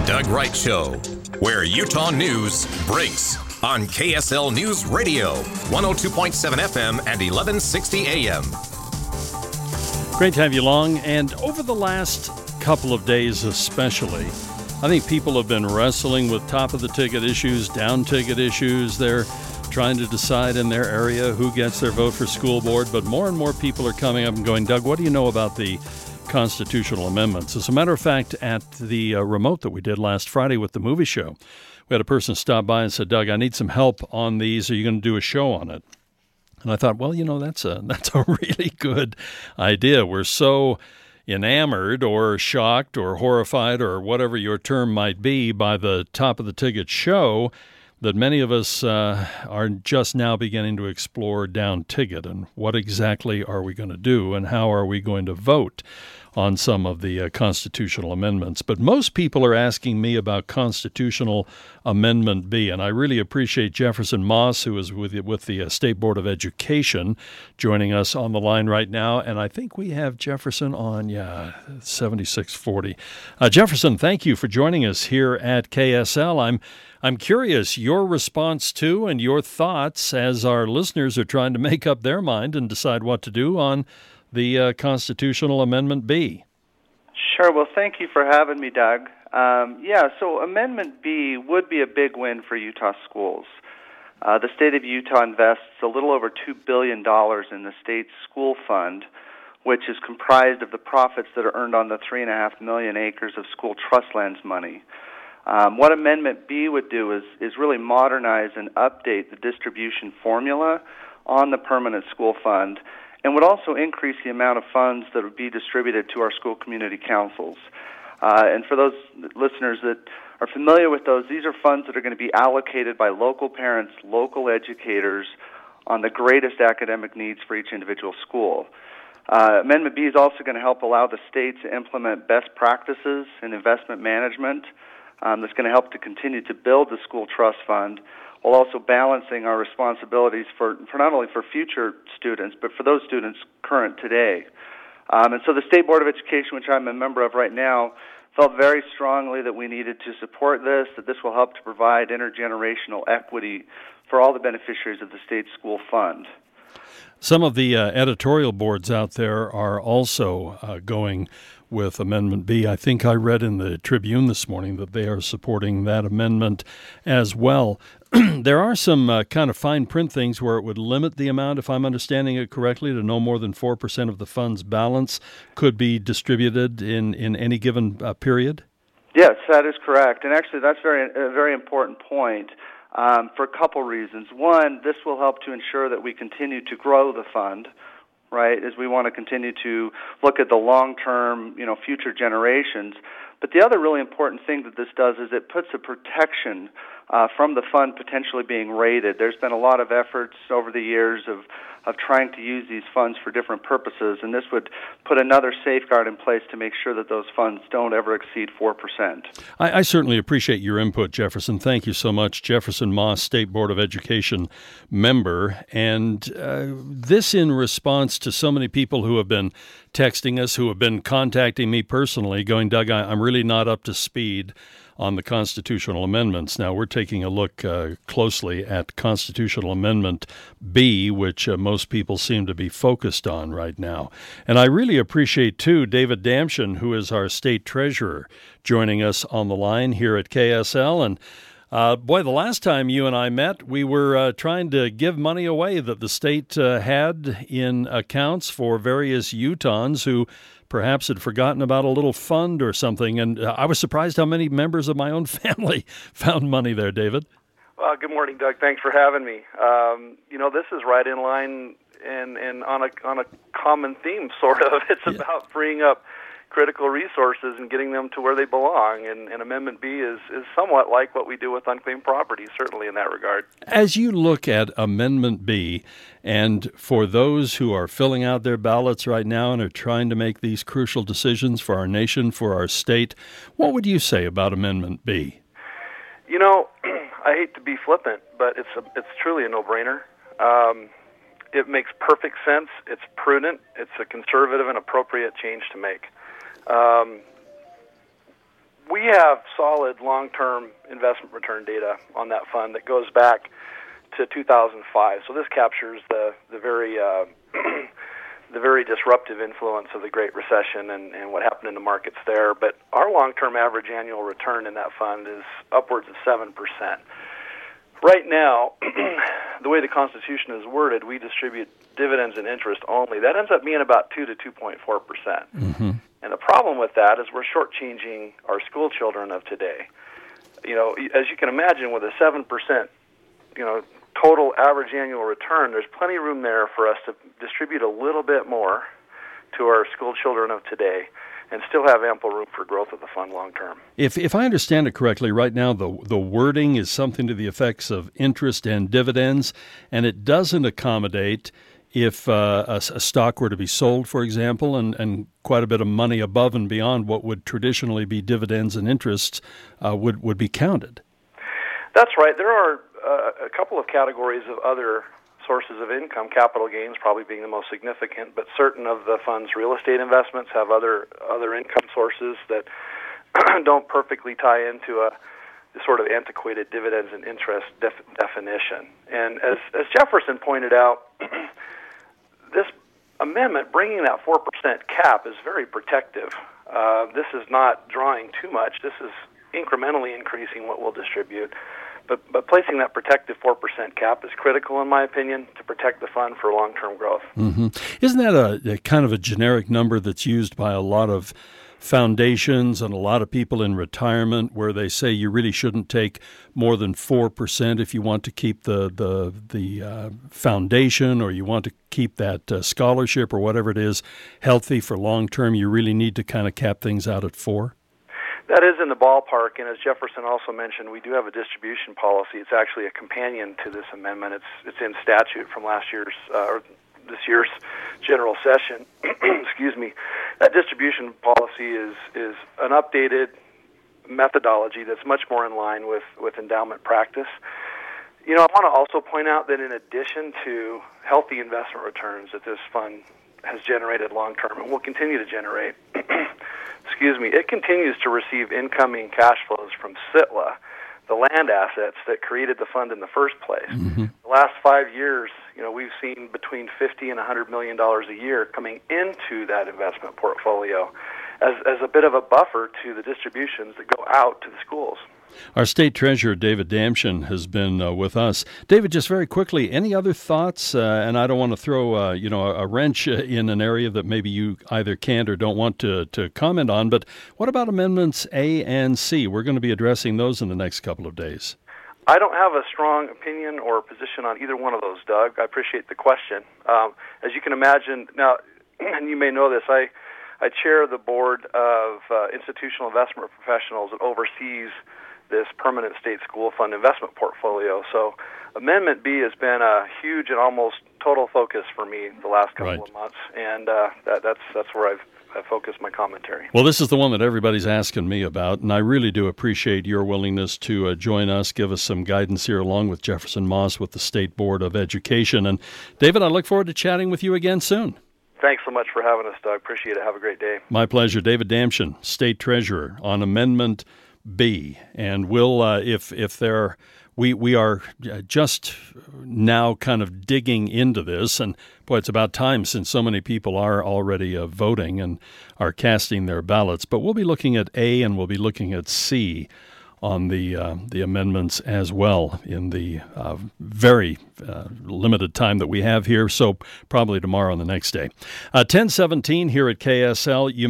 Doug Wright Show, where Utah news breaks on KSL News Radio, 102.7 FM and 1160 AM. Great to have you along. And over the last couple of days especially, I think people have been wrestling with top-of-the-ticket issues, down-ticket issues. They're trying to decide in their area who gets their vote for school board. But more and more people are coming up and going, Doug, what do you know about the constitutional amendments? As a matter of fact, at the remote that we did last Friday with the movie show, we had a person stop by and said, Doug, I need some help on these. Are you going to do a show on it? And I thought, well, that's a really good idea. We're so enamored or shocked or horrified or whatever your term might be by the top of the ticket show that many of us are just now beginning to explore down ticket and what exactly are we going to do and how are we going to vote on some of the constitutional amendments. But most people are asking me about Constitutional Amendment B, and I really appreciate Jefferson Moss, who is with the State Board of Education, joining us on the line right now. And I think we have Jefferson on, 7640. Jefferson, thank you for joining us here at KSL. I'm curious, your response to and your thoughts as our listeners are trying to make up their mind and decide what to do on the Constitutional Amendment B. Sure. Well, thank you for having me, Doug. So Amendment B would be a big win for Utah schools. The state of Utah invests a little over $2 billion in the state's school fund, which is comprised of the profits that are earned on the 3.5 million acres of school trust lands money. What Amendment B would do is really modernize and update the distribution formula on the permanent school fund, and would also increase the amount of funds that would be distributed to our school community councils. And for those listeners that are familiar with those, these are funds that are going to be allocated by local parents, local educators on the greatest academic needs for each individual school. Amendment B is also going to help allow the state to implement best practices in investment management. That's going to help to continue to build the school trust fund, while also balancing our responsibilities for not only for future students, but for those students current today. And so the State Board of Education, which I'm a member of right now, felt very strongly that we needed to support this, that this will help to provide intergenerational equity for all the beneficiaries of the state school fund. Some of the editorial boards out there are also going with Amendment B. I think I read in the Tribune this morning that they are supporting that amendment as well. There are some kind of fine print things where it would limit the amount, if I'm understanding it correctly, to no more than 4% of the fund's balance could be distributed in any given period? Yes, that is correct. And actually, that's a very important point. For a couple reasons. One, this will help to ensure that we continue to grow the fund, right, as we want to continue to look at the long-term, future generations. But the other really important thing that this does is it puts a protection from the fund potentially being raided. There's been a lot of efforts over the years of trying to use these funds for different purposes, and this would put another safeguard in place to make sure that those funds don't ever exceed 4%. I certainly appreciate your input, Jefferson. Thank you so much. Jefferson Moss, State Board of Education member. And this in response to so many people who have been texting us, who have been contacting me personally, going, Doug, I'm really not up to speed on the constitutional amendments. Now, we're taking a look closely at Constitutional Amendment B, which most people seem to be focused on right now. And I really appreciate, too, David Damshin, who is our state treasurer, joining us on the line here at KSL. And the last time you and I met, we were trying to give money away that the state had in accounts for various Utahns who perhaps had forgotten about a little fund or something. And I was surprised how many members of my own family found money there, David. Well, good morning, Doug. Thanks for having me. This is right in line and on a common theme, sort of. It's about freeing up critical resources and getting them to where they belong. And Amendment B is somewhat like what we do with unclaimed property, certainly in that regard. As you look at Amendment B, and for those who are filling out their ballots right now and are trying to make these crucial decisions for our nation, for our state, what would you say about Amendment B? I hate to be flippant, but it's truly a no-brainer. It makes perfect sense. It's prudent. It's a conservative and appropriate change to make. we have solid long-term investment return data on that fund that goes back to 2005. So this captures the very the very disruptive influence of the Great Recession and what happened in the markets there. But our long-term average annual return in that fund is upwards of 7%. Right now, the way the Constitution is worded, we distribute dividends and interest only. That ends up being about 2 to 2.4%. Mm-hmm. And the problem with that is we're shortchanging our school children of today. You know, as you can imagine, with a 7%, total average annual return, there's plenty of room there for us to distribute a little bit more to our school children of today and still have ample room for growth of the fund long term. If I understand it correctly, right now the wording is something to the effects of interest and dividends, and it doesn't accommodate if a stock were to be sold, for example, and quite a bit of money above and beyond what would traditionally be dividends and interests would be counted. That's right. There are a couple of categories of other sources of income, capital gains probably being the most significant, but certain of the fund's real estate investments have other income sources that don't perfectly tie into a sort of antiquated dividends and interest definition. And as Jefferson pointed out, this amendment, bringing that 4% cap, is very protective. This is not drawing too much. This is incrementally increasing what we'll distribute. But placing that protective 4% cap is critical, in my opinion, to protect the fund for long-term growth. Mm-hmm. Isn't that a kind of a generic number that's used by a lot of foundations and a lot of people in retirement, where they say you really shouldn't take more than 4% if you want to keep the foundation, or you want to keep that scholarship or whatever it is healthy for long-term? You really need to kind of cap things out at 4%? That is in the ballpark, and as Jefferson also mentioned, we do have a distribution policy. It's actually a companion to this amendment. It's in statute from last year's or this year's general session. Excuse me. That distribution policy is an updated methodology that's much more in line with endowment practice. You know, I want to also point out that in addition to healthy investment returns that this fund has generated long term and will continue to generate, it continues to receive incoming cash flows from Sitla, the land assets that created the fund in the first place. Mm-hmm. The last 5 years, we've seen between $50 and $100 million a year coming into that investment portfolio as a bit of a buffer to the distributions that go out to the schools. Our State Treasurer, David Damschen, has been with us. David, just very quickly, any other thoughts? And I don't want to throw a wrench in an area that maybe you either can't or don't want to comment on, but what about Amendments A and C? We're going to be addressing those in the next couple of days. I don't have a strong opinion or position on either one of those, Doug. I appreciate the question. As you can imagine, now, and you may know this, I chair the board of institutional investment professionals that oversees this permanent state school fund investment portfolio. So Amendment B has been a huge and almost total focus for me the last couple of months, and that's where I've focused my commentary. Well, this is the one that everybody's asking me about, and I really do appreciate your willingness to join us, give us some guidance here, along with Jefferson Moss with the State Board of Education. And David, I look forward to chatting with you again soon. Thanks so much for having us, Doug. Appreciate it. Have a great day. My pleasure. David Damschen, State Treasurer, on Amendment B. And we'll, we are just now kind of digging into this, and boy, it's about time, since so many people are already voting and are casting their ballots. But we'll be looking at A and we'll be looking at C on the amendments as well in the very limited time that we have here, so probably tomorrow and the next day. 10:17 here at KSL.